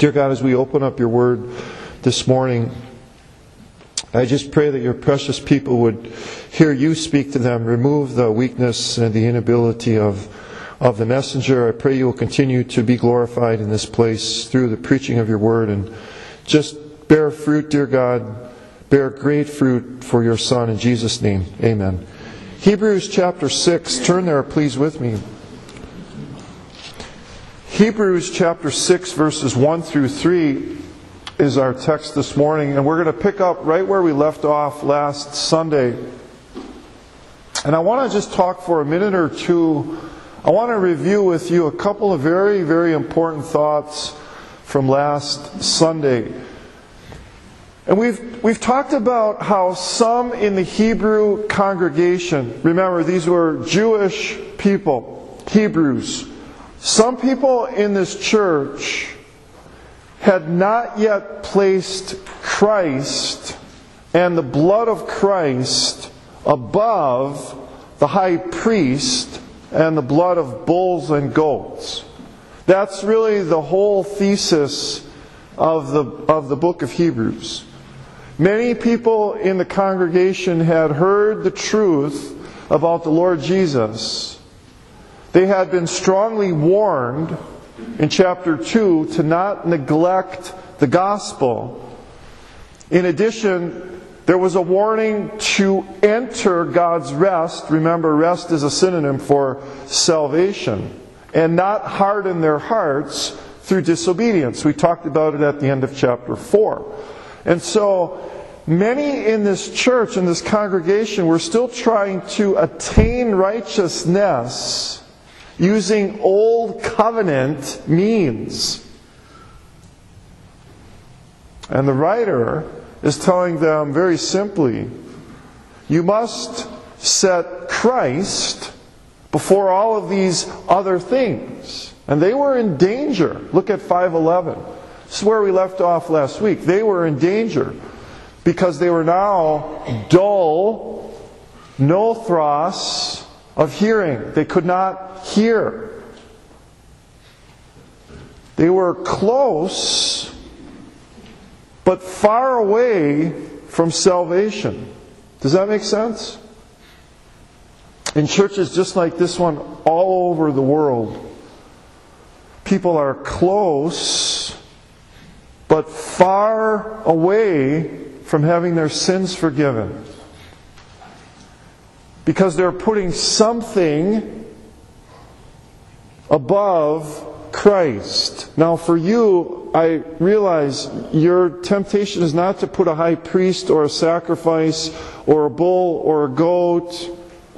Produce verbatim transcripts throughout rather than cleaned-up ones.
Dear God, as we open up your word this morning, I just pray that your precious people would hear you speak to them, remove the weakness and the inability of, of the messenger. I pray you will continue to be glorified in this place through the preaching of your word, and just bear fruit, dear God, bear great fruit for your Son. In Jesus' name, amen. Hebrews chapter six, turn there please with me. Hebrews chapter six, verses one through three is our text this morning, and we're going to pick up right where we left off last Sunday. And I want to just talk for a minute or two. I want to review with you a couple of very, very important thoughts from last Sunday. And we've we've talked about how some in the Hebrew congregation, remember these were Jewish people, Hebrews, some people in this church had not yet placed Christ and the blood of Christ above the high priest and the blood of bulls and goats. That's really the whole thesis of the of the book of Hebrews. Many people in the congregation had heard the truth about the Lord Jesus. They had been strongly warned in chapter two to not neglect the gospel. In addition, there was a warning to enter God's rest. Remember, rest is a synonym for salvation. And not harden their hearts through disobedience. We talked about it at the end of chapter four. And so, many in this church, in this congregation, were still trying to attain righteousness using old covenant means. And the writer is telling them very simply, you must set Christ before all of these other things. And they were in danger. Look at five eleven. This is where we left off last week. They were in danger because they were now dull, nothros of hearing. They could not hear. They were close, but far away from salvation. Does that make sense? In churches just like this one all over the world, people are close, but far away from having their sins forgiven. Because they're putting something above Christ. Now for you, I realize your temptation is not to put a high priest or a sacrifice or a bull or a goat.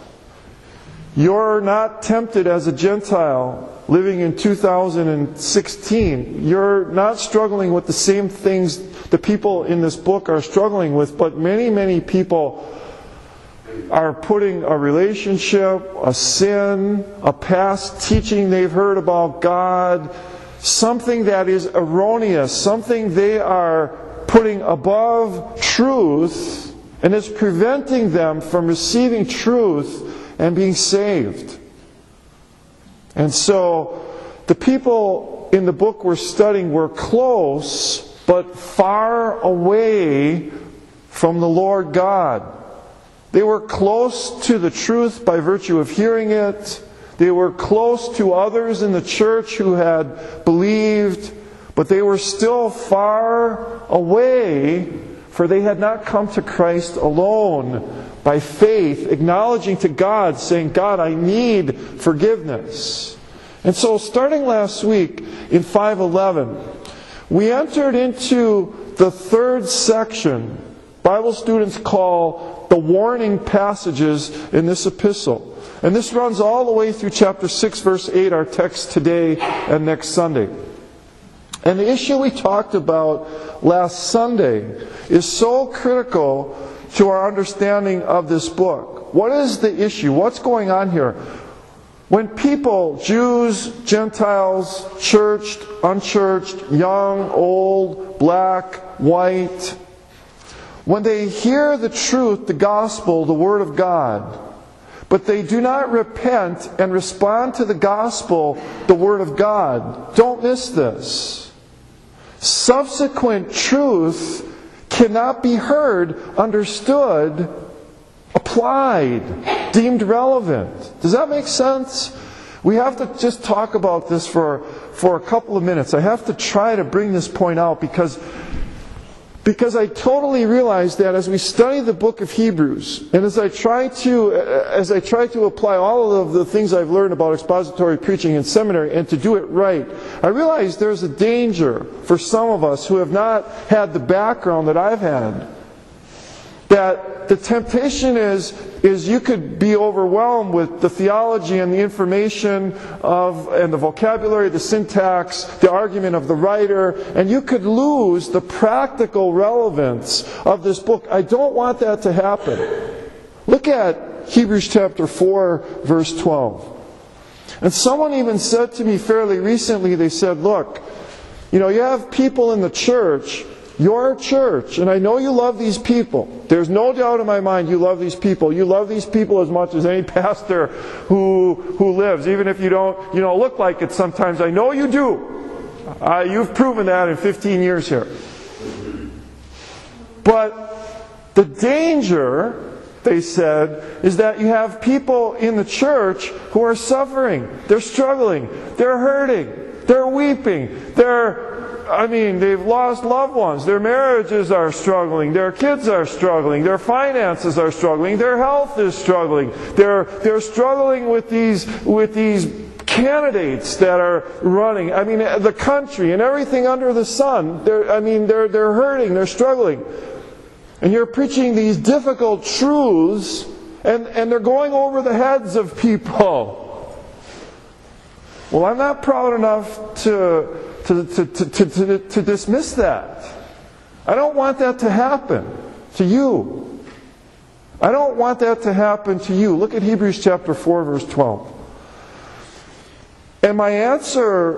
You're not tempted as a Gentile living in two thousand sixteen. You're not struggling with the same things the people in this book are struggling with, but many, many people are putting a relationship, a sin, a past teaching they've heard about God, something that is erroneous, something they are putting above truth, and it's preventing them from receiving truth and being saved. And so, the people in the book we're studying were close, but far away from the Lord God. They were close to the truth by virtue of hearing it. They were close to others in the church who had believed, but they were still far away, for they had not come to Christ alone by faith, acknowledging to God, saying, God, I need forgiveness. And so starting last week in five eleven, we entered into the third section Bible students call the warning passages in this epistle. And this runs all the way through chapter six, verse eight, our text today and next Sunday. And the issue we talked about last Sunday is so critical to our understanding of this book. What is the issue? What's going on here? When people, Jews, Gentiles, churched, unchurched, young, old, black, white, when they hear the truth, the gospel, the Word of God, but they do not repent and respond to the gospel, the Word of God, don't miss this. subsequent truth cannot be heard, understood, applied, deemed relevant. Does that make sense? We have to just talk about this for, for a couple of minutes. I have to try to bring this point out because, because I totally realize that as we study the book of Hebrews, and as I try to as I try to apply all of the things I've learned about expository preaching in seminary and to do it right, I realize there's a danger for some of us who have not had the background that I've had. That the temptation is, is you could be overwhelmed with the theology and the information of, and the vocabulary, the syntax, the argument of the writer, and you could lose the practical relevance of this book. I don't want that to happen. Look at Hebrews chapter four, verse twelve. And someone even said to me fairly recently, they said, look, you know, you have people in the church, your church, and I know you love these people. There's no doubt in my mind you love these people. You love these people as much as any pastor who who lives, even if you don't, you know, look like it sometimes. I know you do. Uh, you've proven that in fifteen years here. But the danger, they said, is that you have people in the church who are suffering. They're struggling. They're hurting. They're weeping. They're I mean, they've lost loved ones. Their marriages are struggling. Their kids are struggling. Their finances are struggling. Their health is struggling. They're they're struggling with these with these candidates that are running. I mean, the country and everything under the sun. They're I mean, they're they're hurting. They're struggling. And you're preaching these difficult truths, and and they're going over the heads of people. Well, I'm not proud enough to. To, to, to, to, to dismiss that. I don't want that to happen to you. I don't want that to happen to you. Look at Hebrews chapter four, verse twelve. And my answer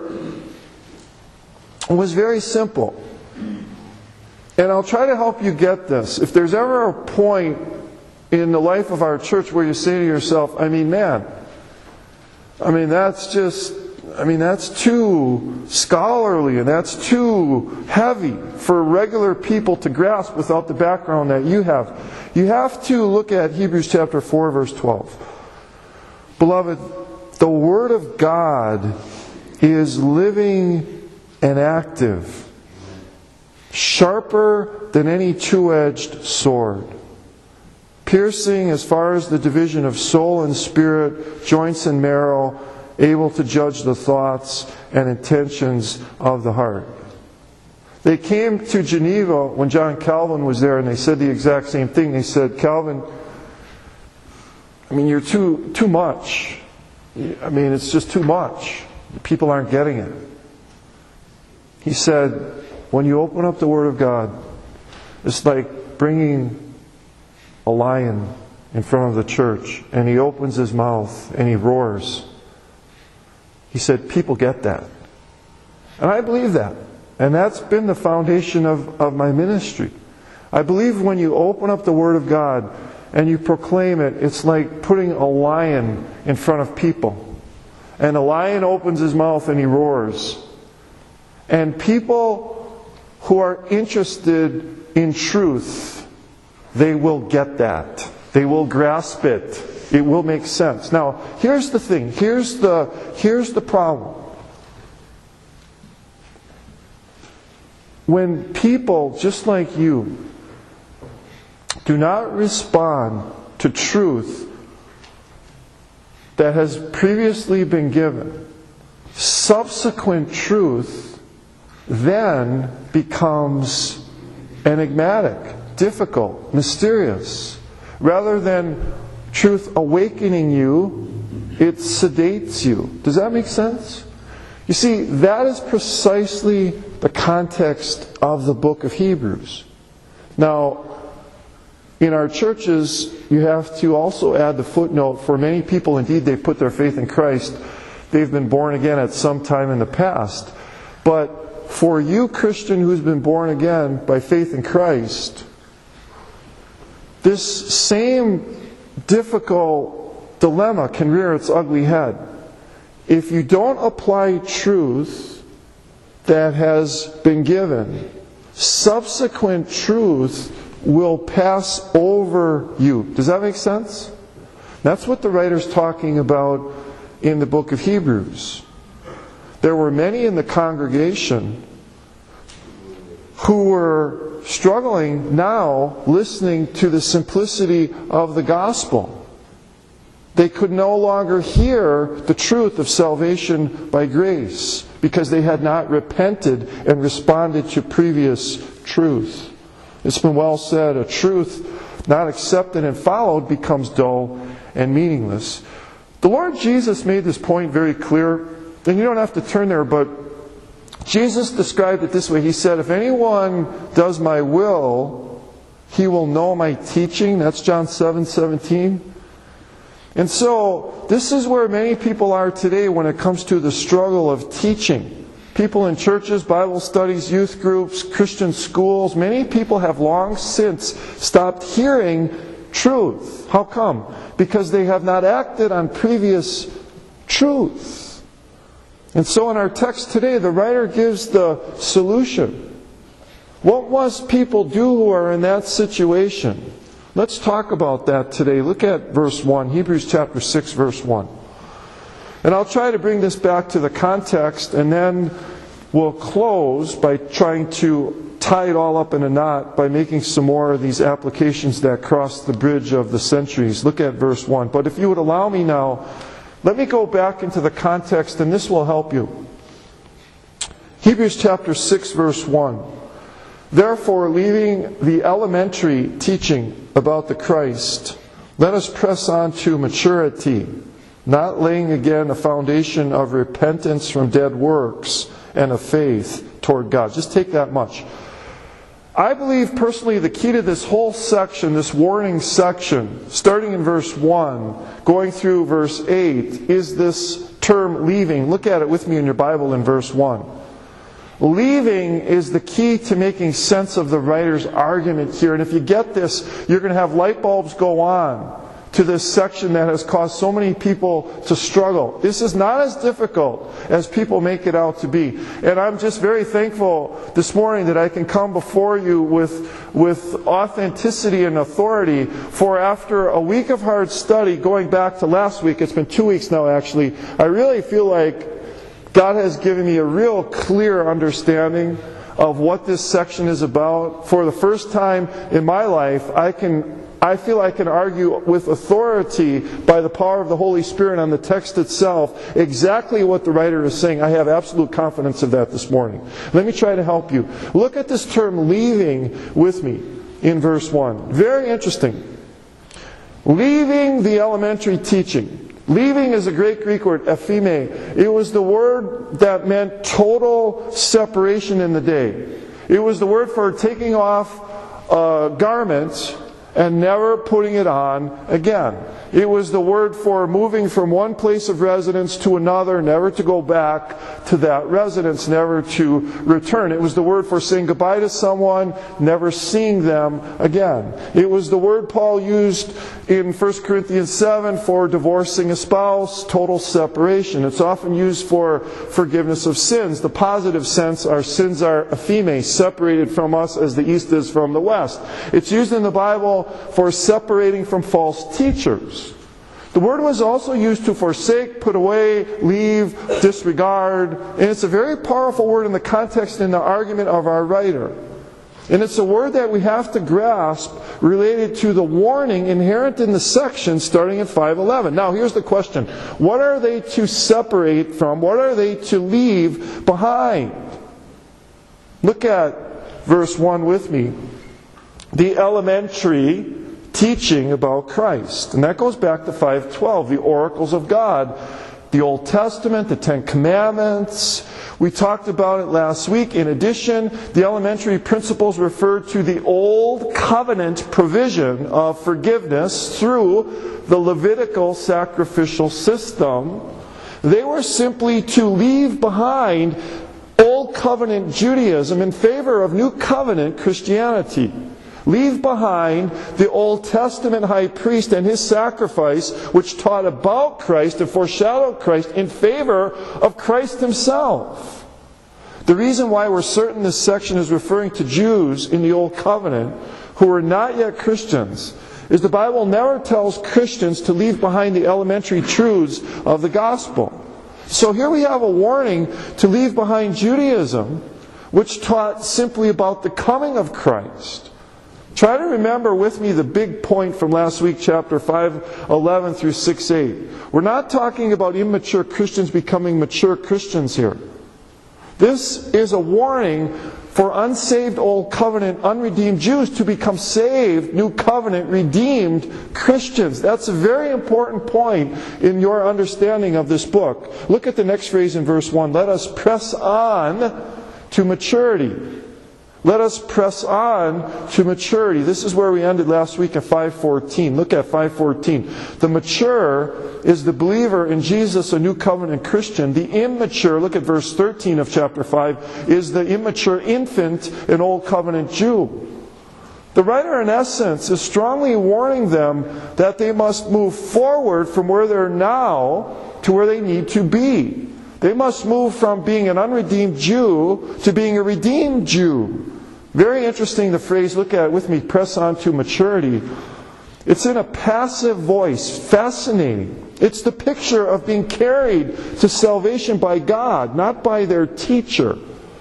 was very simple. And I'll try to help you get this. If there's ever a point in the life of our church where you say to yourself, I mean, man, I mean, that's just... I mean, that's too scholarly and that's too heavy for regular people to grasp without the background that you have. You have to look at Hebrews chapter four, verse twelve. Beloved, the Word of God is living and active, sharper than any two-edged sword, piercing as far as the division of soul and spirit, joints and marrow, able to judge the thoughts and intentions of the heart. They came to Geneva when John Calvin was there, and they said the exact same thing. They said, Calvin, I mean, you're too too much. I mean, it's just too much. People aren't getting it. He said, when you open up the Word of God, it's like bringing a lion in front of the church, and he opens his mouth and he roars. He said, people get that. And I believe that. And that's been the foundation of, of my ministry. I believe when you open up the Word of God and you proclaim it, it's like putting a lion in front of people. And the lion opens his mouth and he roars. And people who are interested in truth, they will get that. They will grasp it. It will make sense. Now, here's the thing. Here's the, here's the problem. When people, just like you, do not respond to truth that has previously been given, subsequent truth then becomes enigmatic, difficult, mysterious. Rather than truth awakening you, it sedates you. Does that make sense? You see, that is precisely the context of the book of Hebrews. Now, in our churches, you have to also add the footnote, for many people, indeed, they've put their faith in Christ. They've been born again at some time in the past. But for you, Christian, who's been born again by faith in Christ, this same difficult dilemma can rear its ugly head. If you don't apply truth, that has been given, subsequent truth will pass over you. Does that make sense? That's what the writer's talking about in the book of Hebrews. There were many in the congregation who were struggling now listening to the simplicity of the gospel. They could no longer hear the truth of salvation by grace because they had not repented and responded to previous truth. It's been well said, a truth not accepted and followed becomes dull and meaningless. The Lord Jesus made this point very clear, and you don't have to turn there, but Jesus described it this way. He said, if anyone does my will, he will know my teaching. That's John seven seventeen. And so, this is where many people are today when it comes to the struggle of teaching. People in churches, Bible studies, youth groups, Christian schools, many people have long since stopped hearing truth. How come? Because they have not acted on previous truth. And so in our text today, the writer gives the solution. What must people do who are in that situation? Let's talk about that today. Look at verse one, Hebrews chapter six, verse one. And I'll try to bring this back to the context, and then we'll close by trying to tie it all up in a knot by making some more of these applications that cross the bridge of the centuries. Look at verse one. But if you would allow me now, let me go back into the context, and this will help you. Hebrews chapter six, verse one. Therefore, leaving the elementary teaching about the Christ, let us press on to maturity, not laying again a foundation of repentance from dead works and of faith toward God. Just take that much. I believe personally the key to this whole section, this warning section, starting in verse one, going through verse eight, is this term leaving. Look at it with me in your Bible in verse one. Leaving is the key to making sense of the writer's argument here. And if you get this, you're going to have light bulbs go on to this section that has caused so many people to struggle. This is not as difficult as people make it out to be. And I'm just very thankful this morning that I can come before you with, with authenticity and authority. For after a week of hard study, going back to last week, it's been two weeks now actually, I really feel like God has given me a real clear understanding of what this section is about. For the first time in my life, I can I feel I can argue with authority by the power of the Holy Spirit on the text itself exactly what the writer is saying. I have absolute confidence of that this morning. Let me try to help you. Look at this term leaving with me in verse one. Very interesting. Leaving the elementary teaching. Leaving is a great Greek word, ephime. It was the word that meant total separation in the day. It was the word for taking off a garment and never putting it on again. It was the word for moving from one place of residence to another, never to go back to that residence, never to return. It was the word for saying goodbye to someone, never seeing them again. It was the word Paul used in First Corinthians seven for divorcing a spouse, total separation. It's often used for forgiveness of sins. The positive sense, our sins are ephime, separated from us as the east is from the west. It's used in the Bible for separating from false teachers. The word was also used to forsake, put away, leave, disregard. And it's a very powerful word in the context and the argument of our writer. And it's a word that we have to grasp related to the warning inherent in the section starting at five eleven. Now here's the question. What are they to separate from? What are they to leave behind? Look at verse one with me. The elementary teaching about Christ. And that goes back to five twelve, the oracles of God. The Old Testament, the Ten Commandments. We talked about it last week. In addition, the elementary principles refer to the Old Covenant provision of forgiveness through the Levitical sacrificial system. They were simply to leave behind Old Covenant Judaism in favor of New Covenant Christianity. Leave behind the Old Testament high priest and his sacrifice, which taught about Christ and foreshadowed Christ, in favor of Christ himself. The reason why we're certain this section is referring to Jews in the Old Covenant who were not yet Christians is the Bible never tells Christians to leave behind the elementary truths of the gospel. So here we have a warning to leave behind Judaism, which taught simply about the coming of Christ. Try to remember with me the big point from last week, chapter five eleven through six eight. We're not talking about immature Christians becoming mature Christians here. This is a warning for unsaved Old Covenant, unredeemed Jews to become saved, New Covenant, redeemed Christians. That's a very important point in your understanding of this book. Look at the next phrase in verse one. Let us press on to maturity. Let us press on to maturity. This is where we ended last week at five fourteen. Look at five fourteen. The mature is the believer in Jesus, a New Covenant Christian. The immature, look at verse thirteen of chapter five, is the immature infant, an Old Covenant Jew. The writer, in essence, is strongly warning them that they must move forward from where they're now to where they need to be. They must move from being an unredeemed Jew to being a redeemed Jew. Very interesting, the phrase, look at it with me, press on to maturity. It's in a passive voice. Fascinating. It's the picture of being carried to salvation by God, not by their teacher.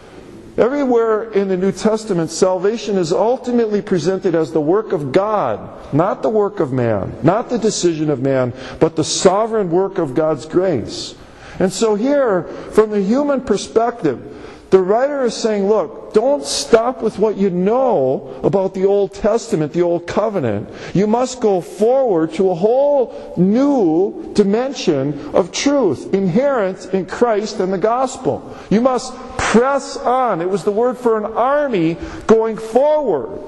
Everywhere in the New Testament, salvation is ultimately presented as the work of God, not the work of man, not the decision of man, but the sovereign work of God's grace. And so here, from the human perspective, the writer is saying, look, don't stop with what you know about the Old Testament, the Old Covenant. You must go forward to a whole new dimension of truth inherent in Christ and the gospel. You must press on. It was the word for an army going forward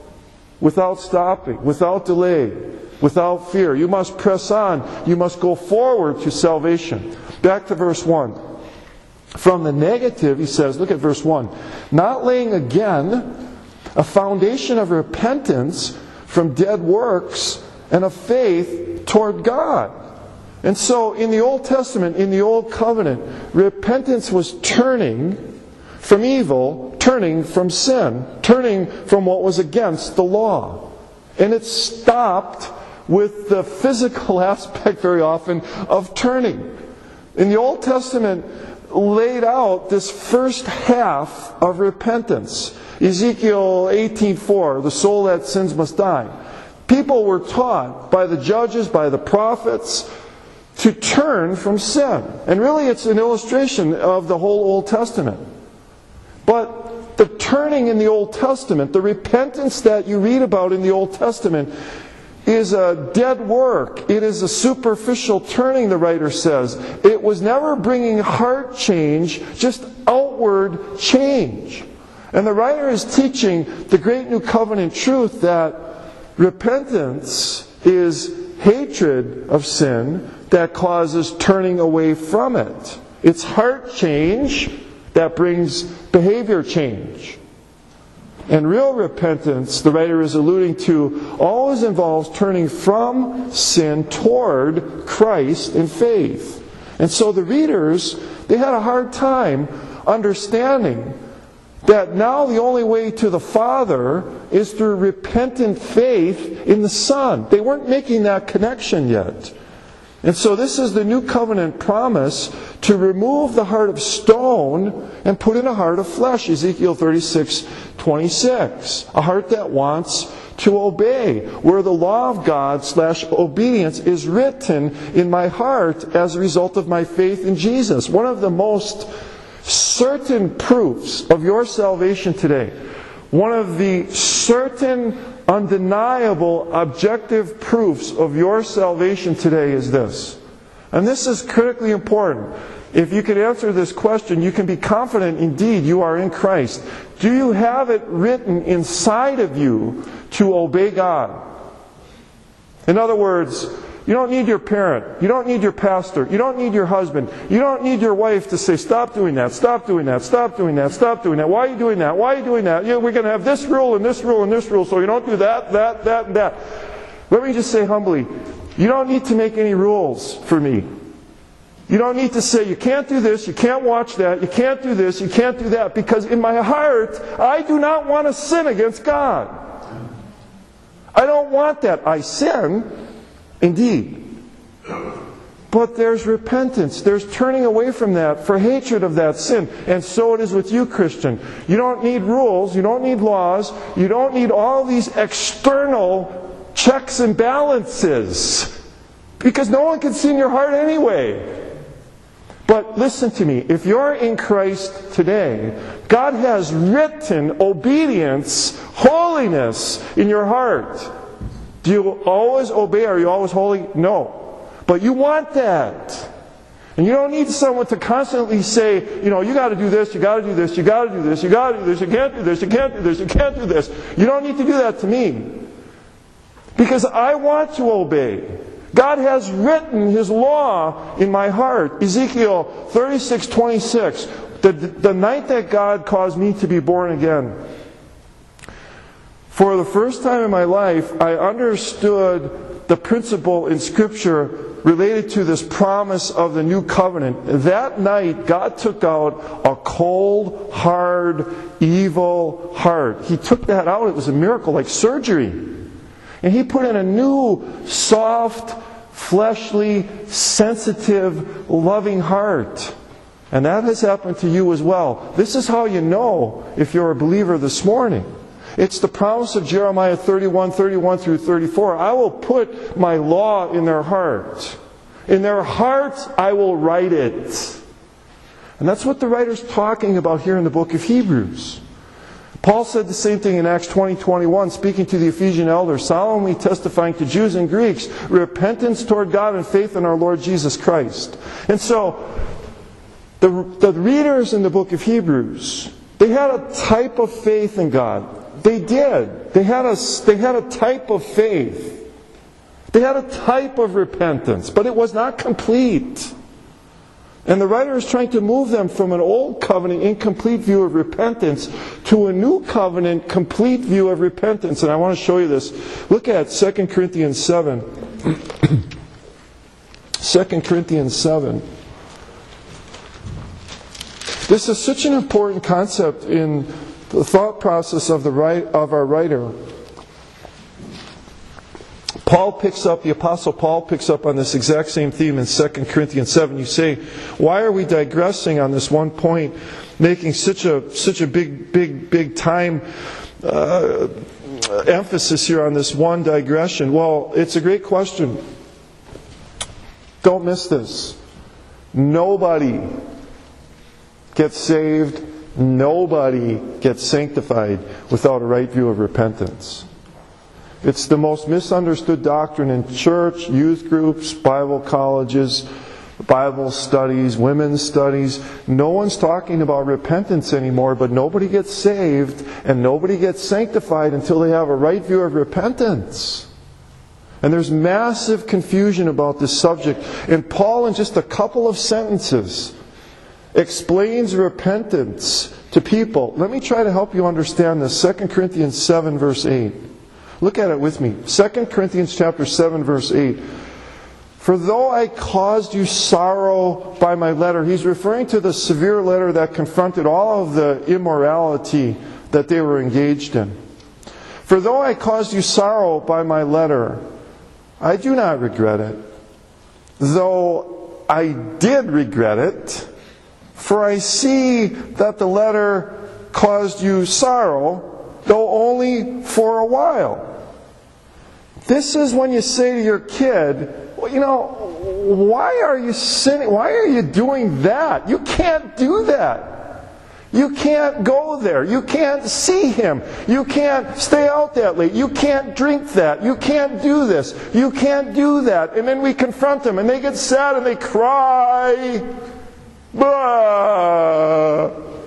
without stopping, without delay, without fear. You must press on. You must go forward to salvation. Back to verse one. From the negative, he says, look at verse one. Not laying again a foundation of repentance from dead works and of faith toward God. And so in the Old Testament, in the Old Covenant, repentance was turning from evil, turning from sin, turning from what was against the law. And it stopped with the physical aspect very often of turning. In the Old Testament, laid out this first half of repentance. Ezekiel eighteen four, the soul that sins must die. People were taught by the judges, by the prophets, to turn from sin. And really it's an illustration of the whole Old Testament. But the turning in the Old Testament, the repentance that you read about in the Old Testament, is a dead work. It is a superficial turning, the writer says. It was never bringing heart change, just outward change. And the writer is teaching the great New Covenant truth that repentance is hatred of sin that causes turning away from it. It's heart change that brings behavior change. And real repentance, the writer is alluding to, always involves turning from sin toward Christ in faith. And so the readers, they had a hard time understanding that now the only way to the Father is through repentant faith in the Son. They weren't making that connection yet. And so this is the New Covenant promise to remove the heart of stone and put in a heart of flesh. Ezekiel thirty-six twenty-six. A heart that wants to obey, where the law of God slash obedience is written in my heart as a result of my faith in Jesus. One of the most certain proofs of your salvation today, one of the certain, undeniable, objective proofs of your salvation today is this. And this is critically important. If you can answer this question, you can be confident indeed you are in Christ. Do you have it written inside of you to obey God? In other words, you don't need your parent. You don't need your pastor. You don't need your husband. You don't need your wife to say, stop doing that, stop doing that, stop doing that, stop doing that. Why are you doing that? Why are you doing that? You know, we're going to have this rule and this rule and this rule, so you don't do that, that, that, and that. Let me just say humbly, you don't need to make any rules for me. You don't need to say, you can't do this, you can't watch that, you can't do this, you can't do that, because in my heart, I do not want to sin against God. I don't want that. I sin, indeed. But there's repentance. There's turning away from that for hatred of that sin. And so it is with you, Christian. You don't need rules, you don't need laws, you don't need all these external checks and balances. Because no one can see in your heart anyway. But listen to me, if you're in Christ today, God has written obedience, holiness in your heart. Do you always obey? Are you always holy? No. But you want that. And you don't need someone to constantly say, you know, you got to do this, you got to do this, you got to do this, you got to do this, you can't do this, you can't do this, you can't do this. You don't need to do that to me. Because I want to obey. God has written His law in my heart. Ezekiel thirty-six twenty-six. The, the night that God caused me to be born again. For the first time in my life, I understood the principle in Scripture related to this promise of the new covenant. That night, God took out a cold, hard, evil heart. He took that out. It was a miracle, like surgery. And He put in a new, soft, fleshly, sensitive, loving heart. And that has happened to you as well. This is how you know if you're a believer this morning. It's the promise of Jeremiah thirty-one, thirty-one through thirty-four. I will put my law in their heart. In their hearts I will write it. And that's what the writer's talking about here in the book of Hebrews. Paul said the same thing in Acts twenty, twenty-one, speaking to the Ephesian elders, solemnly testifying to Jews and Greeks, repentance toward God and faith in our Lord Jesus Christ. And so, the, the readers in the book of Hebrews, they had a type of faith in God. They did. They had a, they had a type of faith. They had a type of repentance, but it was not complete. And the writer is trying to move them from an old covenant, incomplete view of repentance to a new covenant, complete view of repentance. And I want to show you this. Look at Second Corinthians seven. Second Corinthians seven. This is such an important concept in the thought process of the right, of our writer. Paul picks up, the Apostle Paul picks up on this exact same theme in Second Corinthians seven. You say, why are we digressing on this one point, making such a such a big, big, big time uh, emphasis here on this one digression? Well, it's a great question. Don't miss this. Nobody gets saved, nobody gets sanctified without a right view of repentance. It's the most misunderstood doctrine in church, youth groups, Bible colleges, Bible studies, women's studies. No one's talking about repentance anymore, but nobody gets saved and nobody gets sanctified until they have a right view of repentance. And there's massive confusion about this subject. And Paul, in just a couple of sentences, explains repentance to people. Let me try to help you understand this. Second Corinthians seven, verse eight. Look at it with me. Second Corinthians chapter seven, verse eight. For though I caused you sorrow by my letter, he's referring to the severe letter that confronted all of the immorality that they were engaged in. For though I caused you sorrow by my letter, I do not regret it. Though I did regret it, for I see that the letter caused you sorrow, though only for a while. This is when you say to your kid, well, you know, why are you sinning? Why are you doing that? You can't do that. You can't go there. You can't see him. You can't stay out that late. You can't drink that. You can't do this. You can't do that. And then we confront them and they get sad and they cry. Blah.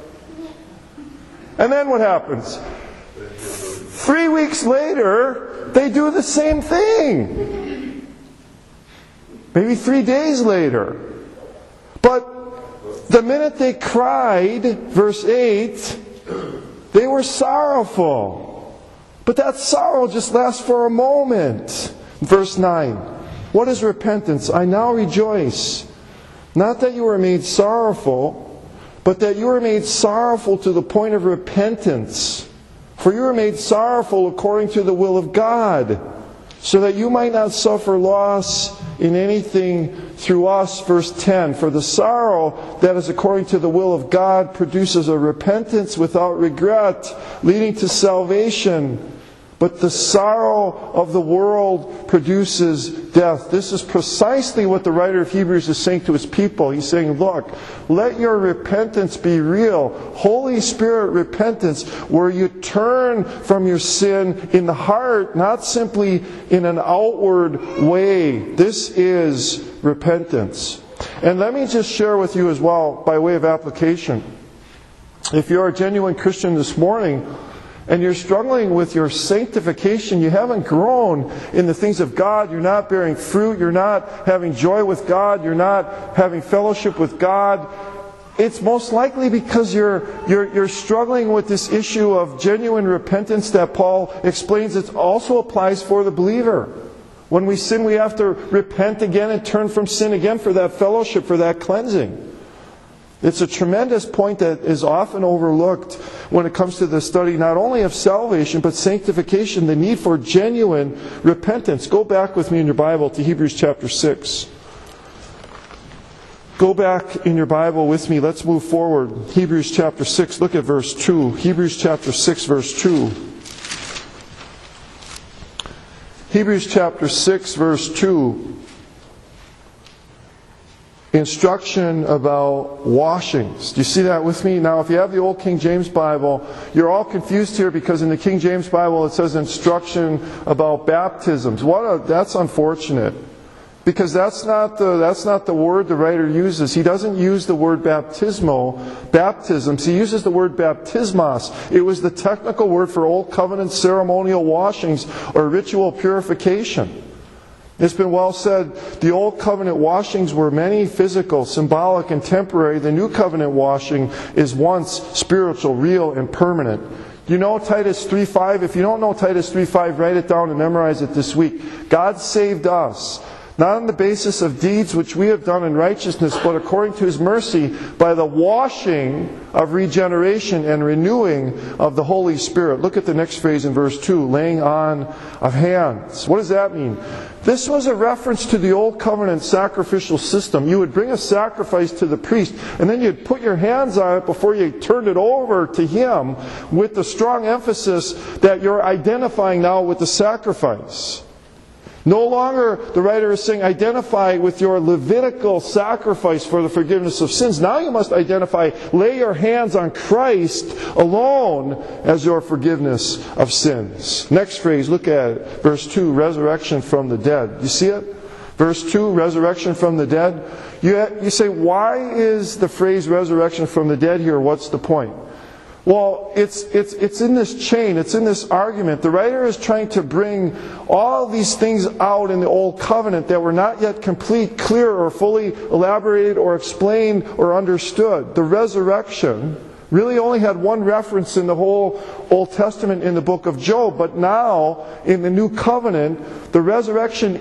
And then what happens? Three weeks later, they do the same thing. Maybe three days later. But the minute they cried, verse eight, they were sorrowful. But that sorrow just lasts for a moment. Verse nine. What is repentance? I now rejoice. Not that you were made sorrowful, but that you were made sorrowful to the point of repentance. For you were made sorrowful according to the will of God, so that you might not suffer loss in anything through us. Verse ten, for the sorrow that is according to the will of God produces a repentance without regret, leading to salvation. But the sorrow of the world produces death. This is precisely what the writer of Hebrews is saying to his people. He's saying, look, let your repentance be real. Holy Spirit repentance, where you turn from your sin in the heart, not simply in an outward way. This is repentance. And let me just share with you as well, by way of application. If you're a genuine Christian this morning, and you're struggling with your sanctification, you haven't grown in the things of God, you're not bearing fruit, you're not having joy with God, you're not having fellowship with God, it's most likely because you're, you're, you're struggling with this issue of genuine repentance that Paul explains it also applies for the believer. When we sin, we have to repent again and turn from sin again for that fellowship, for that cleansing. It's a tremendous point that is often overlooked when it comes to the study not only of salvation but sanctification, the need for genuine repentance. Go back with me in your Bible to Hebrews chapter six. Go back in your Bible with me. Let's move forward. Hebrews chapter six, look at verse two. Hebrews chapter six, verse two. Hebrews chapter six, verse two. Instruction about washings. Do you see that with me? Now, if you have the old King James Bible, you're all confused here because in the King James Bible it says instruction about baptisms. What a, that's unfortunate. Because that's not the that's not the word the writer uses. He doesn't use the word baptismo, baptisms. He uses the word baptismos. It was the technical word for Old Covenant ceremonial washings or ritual purification. It's been well said, the Old Covenant washings were many physical, symbolic, and temporary. The New Covenant washing is once spiritual, real, and permanent. You know Titus three five? If you don't know Titus three five, write it down and memorize it this week. God saved us, not on the basis of deeds which we have done in righteousness, but according to His mercy, by the washing of regeneration and renewing of the Holy Spirit. Look at the next phrase in verse two, laying on of hands. What does that mean? This was a reference to the Old Covenant sacrificial system. You would bring a sacrifice to the priest, and then you'd put your hands on it before you turned it over to him, with the strong emphasis that you're identifying now with the sacrifice. No longer, the writer is saying, identify with your Levitical sacrifice for the forgiveness of sins. Now you must identify, lay your hands on Christ alone as your forgiveness of sins. Next phrase, look at it. Verse two, resurrection from the dead. You see it? Verse two, resurrection from the dead. You, you say, why is the phrase resurrection from the dead here? What's the point? Well, it's, it's, it's in this chain, it's in this argument. The writer is trying to bring all these things out in the Old Covenant that were not yet complete, clear, or fully elaborated, or explained, or understood. The resurrection really only had one reference in the whole Old Testament in the book of Job, but now in the New Covenant, the resurrection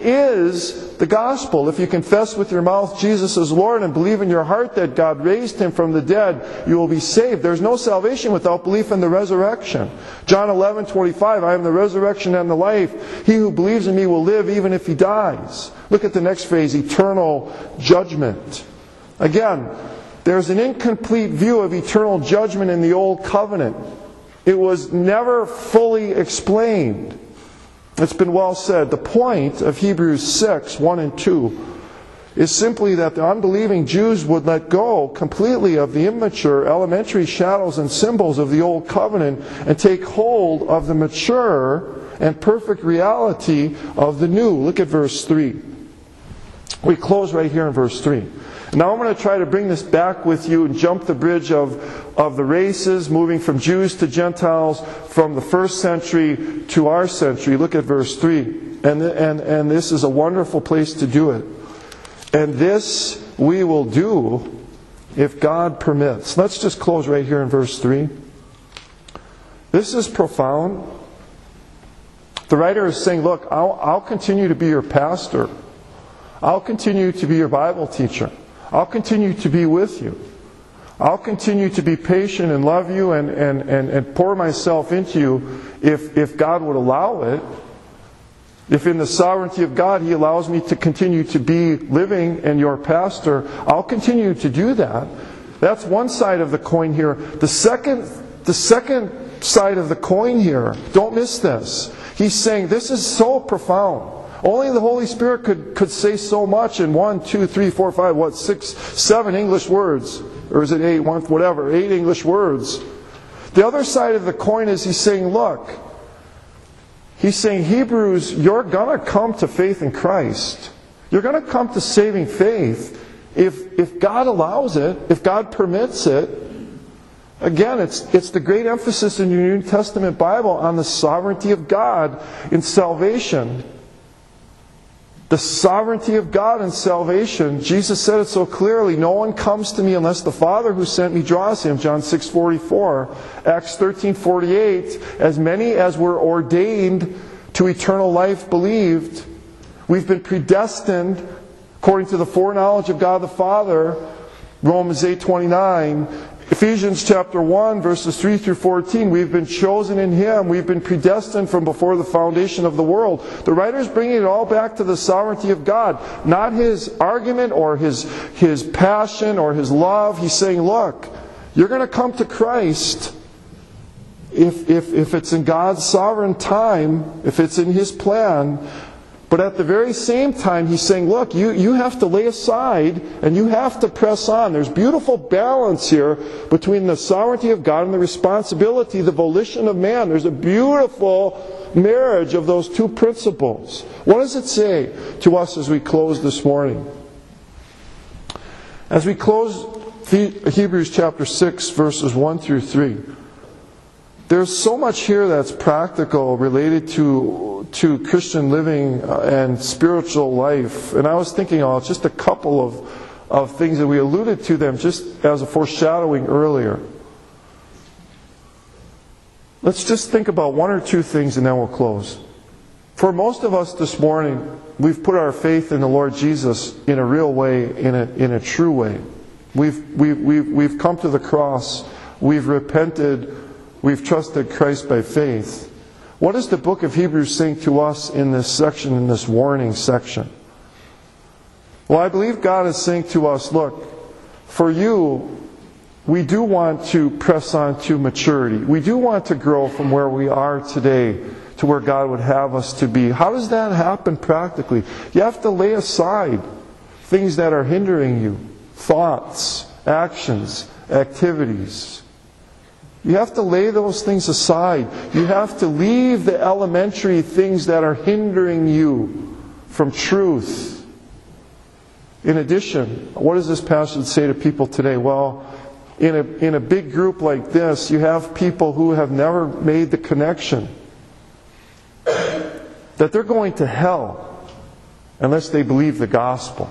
is the gospel. If you confess with your mouth Jesus is Lord and believe in your heart that God raised Him from the dead, you will be saved. There's no salvation without belief in the resurrection. John eleven twenty-five, I am the resurrection and the life. He who believes in me will live even if he dies. Look at the next phrase, eternal judgment. Again, there's an incomplete view of eternal judgment in the Old Covenant. It was never fully explained. It's been well said. The point of Hebrews six, one and two is simply that the unbelieving Jews would let go completely of the immature, elementary shadows and symbols of the Old Covenant and take hold of the mature and perfect reality of the new. Look at verse three. We close right here in verse three. Now I'm going to try to bring this back with you and jump the bridge of, of the races, moving from Jews to Gentiles, from the first century to our century. Look at verse three. And, and, and this is a wonderful place to do it. And this we will do if God permits. Let's just close right here in verse three. This is profound. The writer is saying, look, I'll, I'll continue to be your pastor. I'll continue to be your Bible teacher. I'll continue to be with you. I'll continue to be patient and love you and, and, and, and pour myself into you if, if God would allow it. If in the sovereignty of God He allows me to continue to be living and your pastor, I'll continue to do that. That's one side of the coin here. The second, the second side of the coin here, don't miss this. He's saying this is so profound. Only the Holy Spirit could, could say so much in one, two, three, four, five, what, six, seven English words. Or is it eight, one, whatever, eight English words. The other side of the coin is He's saying, look, He's saying, Hebrews, you're going to come to faith in Christ. You're going to come to saving faith if, if God allows it, if God permits it. Again, it's, it's the great emphasis in your New Testament Bible on the sovereignty of God in salvation. The sovereignty of God in salvation. Jesus said it so clearly. No one comes to me unless the Father who sent me draws him. John six forty-four. Acts thirteen forty-eight. As many as were ordained to eternal life believed. We've been predestined according to the foreknowledge of God the Father. Romans eight twenty-nine. Ephesians chapter one, verses three through fourteen, we've been chosen in Him. We've been predestined from before the foundation of the world. The writer's bringing it all back to the sovereignty of God. Not his argument or his, his passion or his love. He's saying, look, you're going to come to Christ if, if, if it's in God's sovereign time, if it's in His plan. But at the very same time, He's saying, look, you, you have to lay aside and you have to press on. There's beautiful balance here between the sovereignty of God and the responsibility, the volition of man. There's a beautiful marriage of those two principles. What does it say to us as we close this morning? As we close Hebrews chapter six, verses one through three, there's so much here that's practical related to, to Christian living and spiritual life. And I was thinking, oh, it's just a couple of, of things that we alluded to them just as a foreshadowing earlier. Let's just think about one or two things and then we'll close. For most of us this morning, we've put our faith in the Lord Jesus in a real way, in a, in a true way. We've, we've, we've, we've come to the cross. We've repented. We've trusted Christ by faith. What is the book of Hebrews saying to us in this section, in this warning section? Well, I believe God is saying to us, look, for you, we do want to press on to maturity. We do want to grow from where we are today to where God would have us to be. How does that happen practically? You have to lay aside things that are hindering you. Thoughts, actions, activities. You have to lay those things aside. You have to leave the elementary things that are hindering you from truth. In addition, what does this passage say to people today? Well, in a, in a big group like this, you have people who have never made the connection that they're going to hell unless they believe the gospel.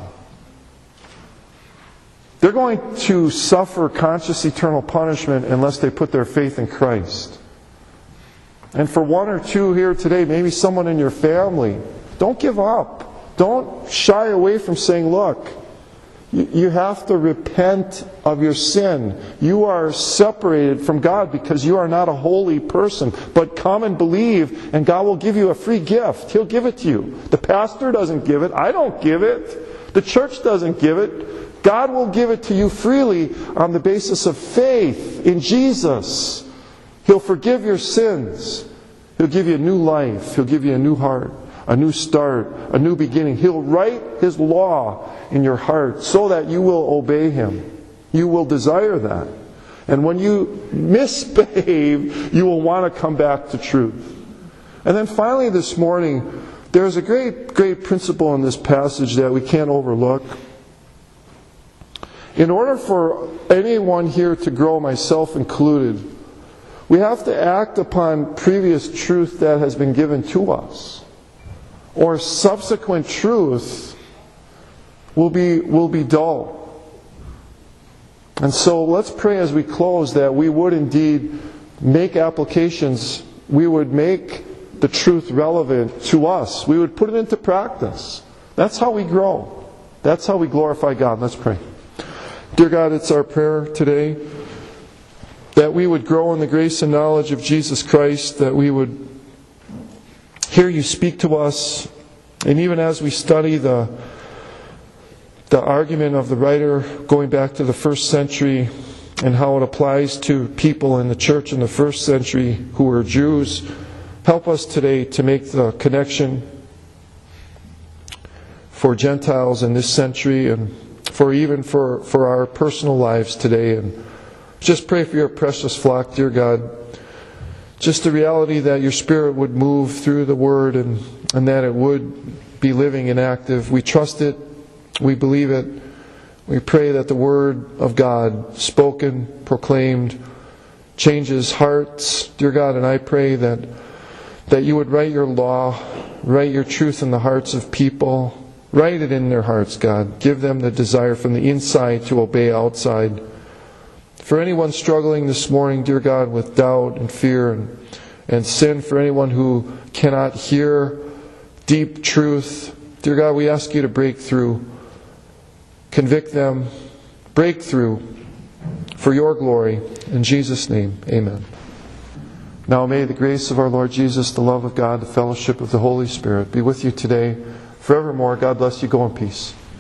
They're going to suffer conscious eternal punishment unless they put their faith in Christ. And for one or two here today, maybe someone in your family, don't give up. Don't shy away from saying, look, you have to repent of your sin. You are separated from God because you are not a holy person. But come and believe, and God will give you a free gift. He'll give it to you. The pastor doesn't give it. I don't give it. The church doesn't give it. God will give it to you freely on the basis of faith in Jesus. He'll forgive your sins. He'll give you a new life. He'll give you a new heart, a new start, a new beginning. He'll write His law in your heart so that you will obey Him. You will desire that. And when you misbehave, you will want to come back to truth. And then finally this morning, there's a great, great principle in this passage that we can't overlook. In order for anyone here to grow, myself included, we have to act upon previous truth that has been given to us. Or subsequent truth will be, will be dull. And so let's pray as we close that we would indeed make applications. We would make the truth relevant to us. We would put it into practice. That's how we grow. That's how we glorify God. Let's pray. Dear God, it's our prayer today that we would grow in the grace and knowledge of Jesus Christ, that we would hear you speak to us, and even as we study the the argument of the writer going back to the first century and how it applies to people in the church in the first century who were Jews, help us today to make the connection for Gentiles in this century and for even for, for our personal lives today. And just pray for your precious flock, dear God. Just the reality that your Spirit would move through the Word and, and that it would be living and active. We trust it. We believe it. We pray that the Word of God, spoken, proclaimed, changes hearts, dear God. And I pray that that you would write your law, write your truth in the hearts of people. Write it in their hearts, God. Give them the desire from the inside to obey outside. For anyone struggling this morning, dear God, with doubt and fear and, and sin, for anyone who cannot hear deep truth, dear God, we ask you to break through. Convict them. Break through for your glory. In Jesus' name, amen. Now may the grace of our Lord Jesus, the love of God, the fellowship of the Holy Spirit be with you today, forevermore. God bless you. Go in peace.